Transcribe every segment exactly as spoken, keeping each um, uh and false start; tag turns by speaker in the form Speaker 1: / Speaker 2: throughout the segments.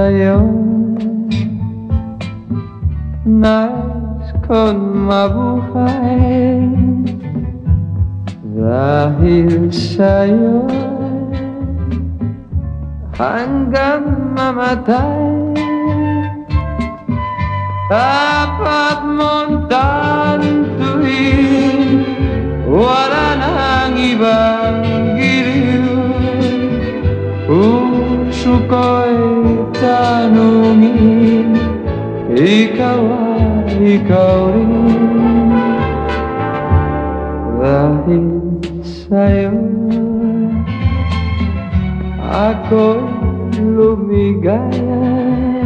Speaker 1: sa'yo. Nais ko'y mabuhay dahil sa'yo hanggang mamatay. Dapat mong tantuin, wala nang ibang giliw. Puso ko'y tanungin, ikaw ay ikaw rin. Dahil sa'yo ako'y lumigaya.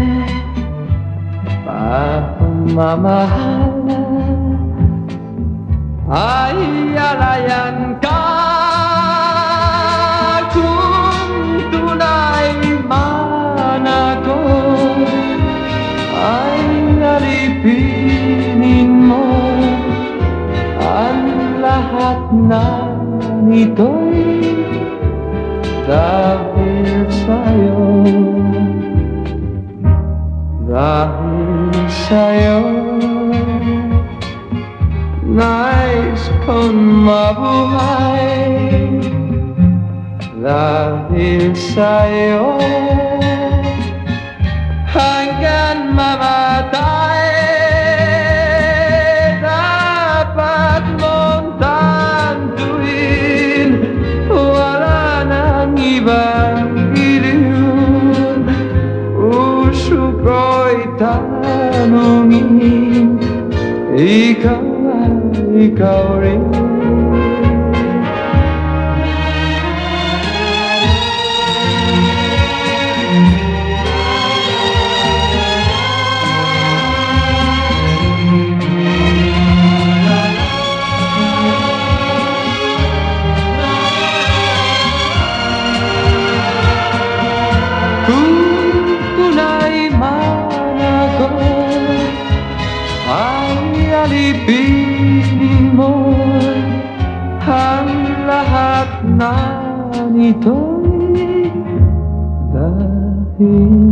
Speaker 1: Pagmamahala ay alayan ka. Kung tunay man ako ay alipinin mo ang lahat na nito'y dahil sa'yo. Dahil sa'yo nais ko'y mabuhay. Dahil sa'yo hanggang mamatay. Dapat mong tantuin, wala nang ibang giliw. Puso ko'y tanungin, ikaw ay ikaw rin. Kung tunay man ako ay alipinin mo ang lahat na nito'y dahil